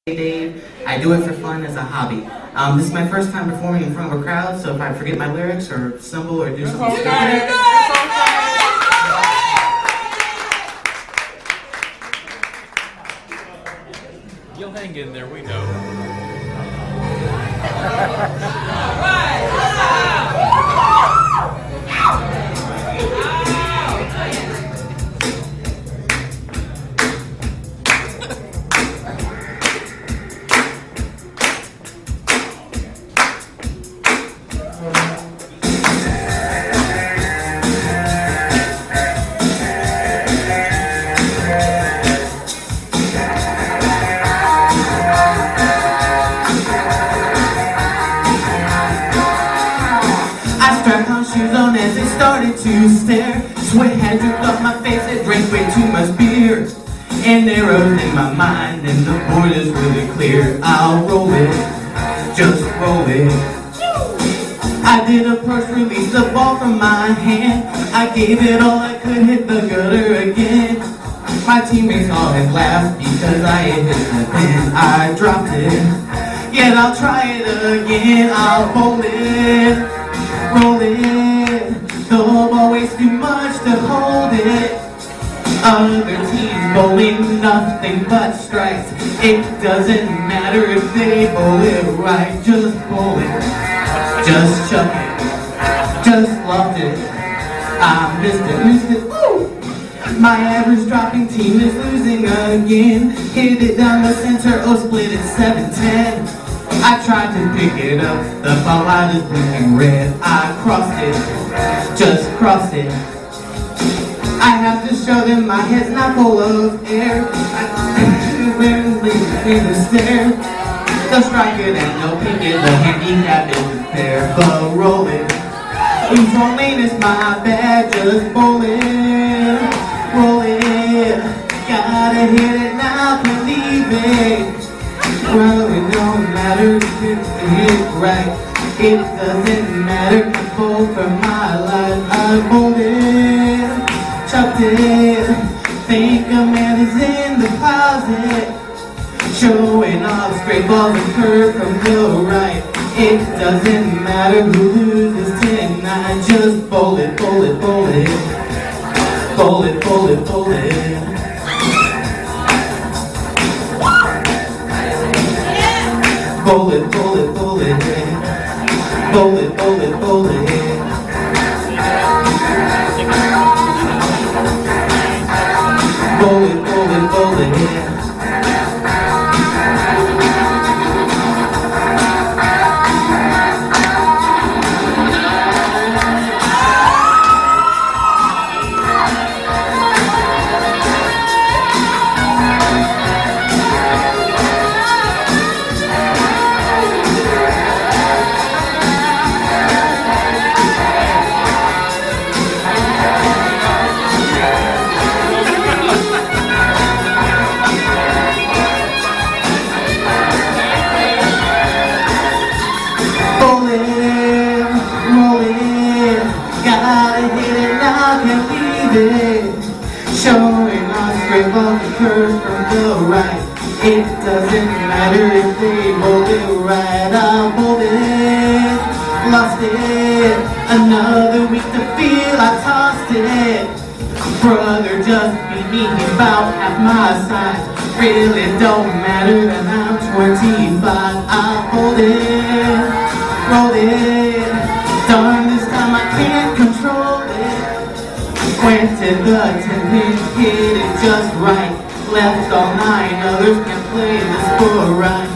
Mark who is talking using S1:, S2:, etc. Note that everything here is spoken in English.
S1: Dave. I do it for fun as a hobby. This is my first time performing in front of a crowd, so if I forget my lyrics or stumble or do something stupid,
S2: you'll hang in there, we know.
S1: strapped on shoes on as it started to stare. Sweat had dripped off my face, it drank way too much beer. And arrows in my mind and the board is really clear. I'll roll it, just roll it. I did approach, release the ball from my hand. I gave it all I could, hit the gutter again. My teammates all had laughed because I had hit the pin. I dropped it, yet I'll try it again. I'll roll it, roll it. The ball weighs too much to hold it. Other teams bowling nothing but strikes. It doesn't matter if they bowl it right. Just bowl it, just chuck it, just loft it. I missed it, woo! My average dropping team is losing again. Hit it down the center, oh split it 7-10. I tried to pick it up, the ball light is blinking red. I crossed it, just crossed it. I have to show them my head's not full of air. I leave the stare. The strike it and no pick it, the handicap isn't fair. But roll it, who's rolling is my bad, just bowl it, roll it. Gotta hit it now, believe it. Well, it don't matter if it's hit right. It doesn't matter if I bowl for my life. I bowled it, chucked it. Think a man is in the closet, showing off straight balls and curve from the right. It doesn't matter who loses tonight. Just bowl it, bowl it, bowl it. Bowl it, bowl it, bowl it. Bowl it, bowl it, bowl it. Bowl it, bowl it, bowl it. Bowl it, bowl it, bowl it. Showing off straight ball the curve from the right. It doesn't matter if they bowl it right. I bowled it, lost it. Another week to feel, I tossed it. Brother just beat me, he's about half my size. Really don't matter that I'm 25. I bowled it, rolled it. Darn, this time I can't control it. Went to the 10-pin, hit it just right. Left all 9, others can play this for right.